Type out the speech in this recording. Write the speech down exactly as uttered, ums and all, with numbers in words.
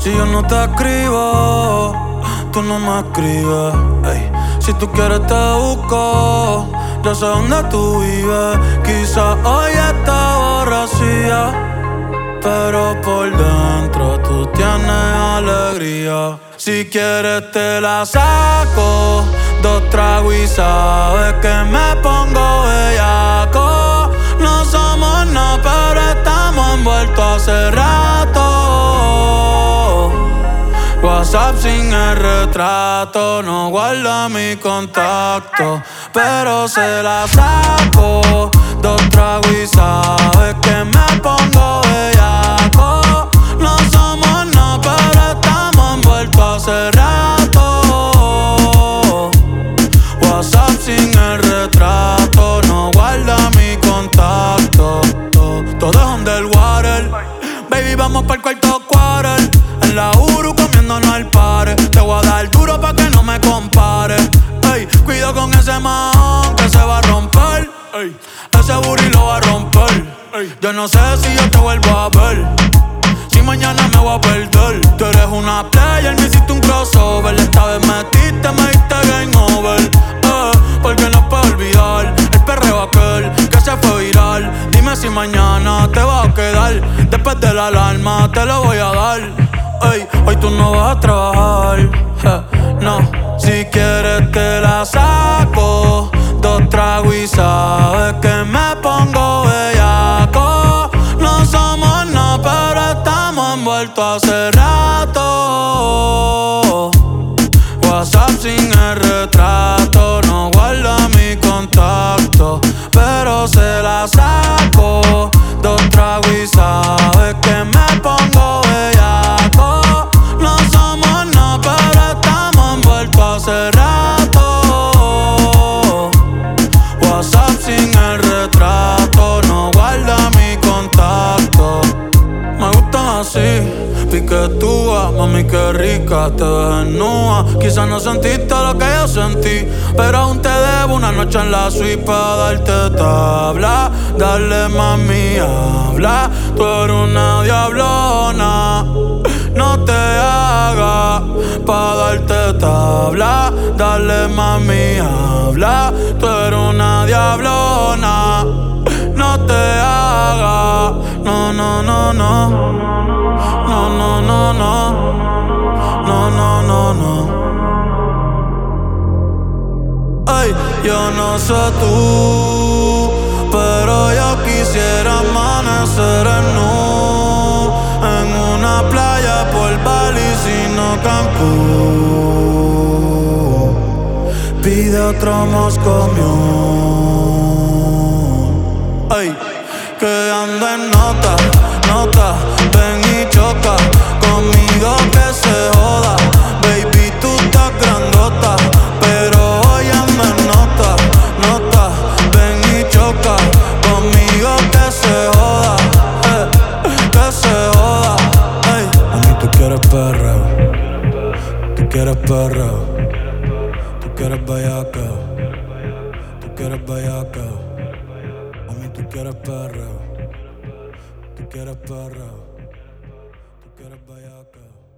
Si yo no te escribo, tú no me escribes. Ey. Si tú quieres te busco, yo sé dónde tú vives. Quizás hoy está borracía, pero por dentro tú tienes alegría. Si quieres te la saco, dos tragos y sabes que me pongo bellaco. No somos nada, pero estamos envueltos hace rato. WhatsApp sin el retrato, no guarda mi contacto, pero se la saco, dos tragos y sabes que me pongo bellaco. No somos nada, pero estamos envueltos hace rato. WhatsApp sin el retrato, no guarda mi contacto. Todo es underwater, baby, vamos pa'l cuarto quarter. En la Uru comiéndonos al pare. Te voy a dar duro pa' que no me compare. Ey, cuido con ese man que se va a romper. Ey, ese booty lo va a romper. Ey, yo no sé si yo te vuelvo a ver, si mañana me voy a perder. Tú eres una player, me hiciste un crossover. Esta vez metiste, me diste game over. Eh, porque no puedo olvidar el perreo aquel que se fue viral. Dime si mañana te vas a quedar. Después de la alarma te lo voy a dar. Ey, hoy tú no vas a trabajar, eh, no. Si quieres te la saco, dos tragos y sabes que me pongo bellaco. No somos nada, pero estamos envueltos hace rato. WhatsApp sin el retrato, no guarda mi contacto, pero se la saco, dos tragos y sabes que me pongo bellaco. No somos nada, pero estamos envueltos hace rato. WhatsApp sin el retrato, no guarda mi contacto. Me gustan así, piquetúa, mami qué rica, te ves desnuda. Quizás no sentiste lo que yo sentí, pero aún te debo una noche en la suite pa' darte tabla. Dale mami, habla, tú eres una diablona. No te hagas pa' darte tabla. Dale mami, habla, tú eres una diablona. No te hagas, no, no, no, no. No, no, no, no. No, no, no, no. Ay, yo no sé tú, pero yo quisiera amanecer en nu, en una playa por Bali, sino Cancún. Pide otro Moscow Mule. Ay, que ando en nota, nota, ven y choca conmigo que se joda. Baby, tú estás grandota, pero hoy ando en nota, nota, ven y choca conmigo que se joda, eh, que se joda. Ey, a mí tú quieres perreo, tú quieres perreo, tú quieres bellaqueo, tú quieres bellaqueo. A mí tú quieres perreo, tú quieres perreo, tú quieres bellaqueo.